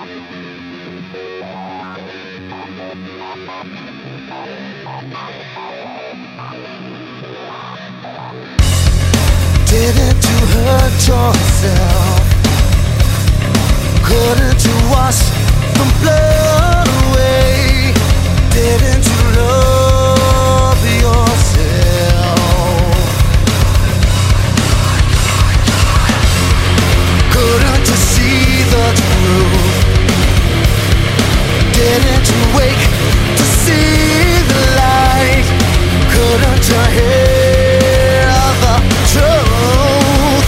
Didn't you hurt yourself? Couldn't you wash the blood away? Didn't you love yourself? Couldn't you see the truth? Didn't you wake to see the light? Couldn't you hear the truth?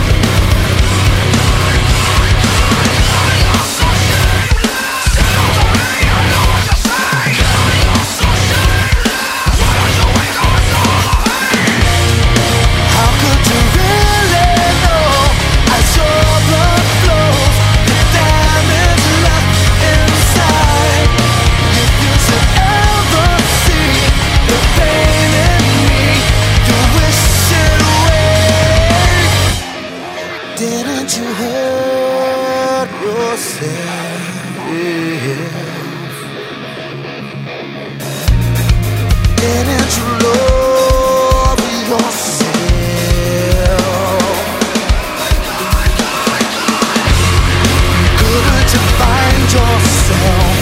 How could you really know as your blood flows the damage left inside? If you should ever see the pain in me, you wish it away. Didn't you hurt yourself? Didn't you love yourself? Couldn't you find yourself?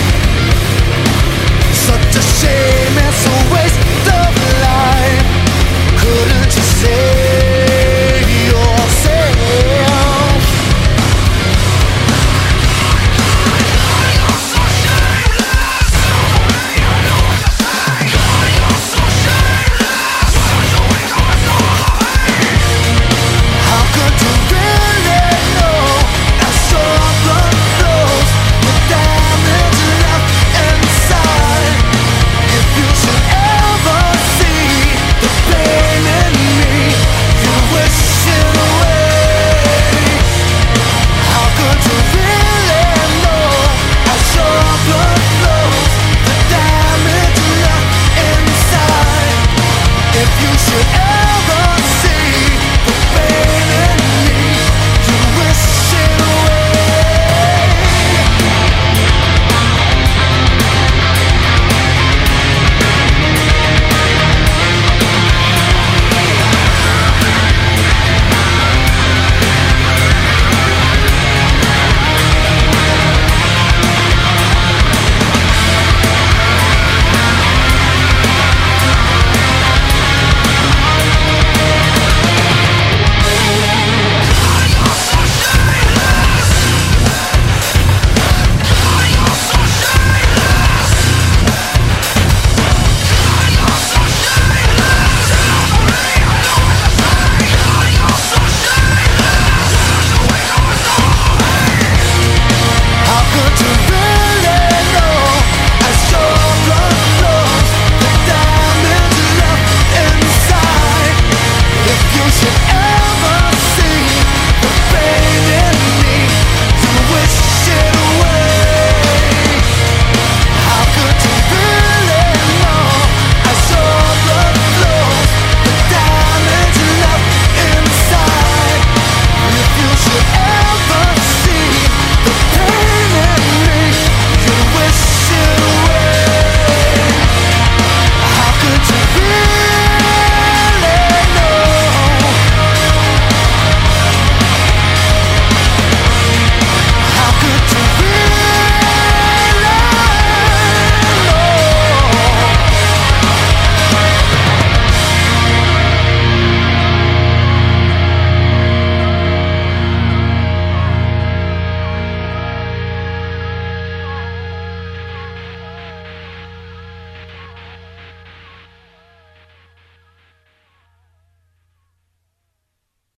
Such a shame, it's a waste of life. Couldn't you save yourself? How could you really know as your blood flows the damage left inside? If you should ever see the pain in me, you wish it away. How could you really know as your blood flows the damage left inside? If you should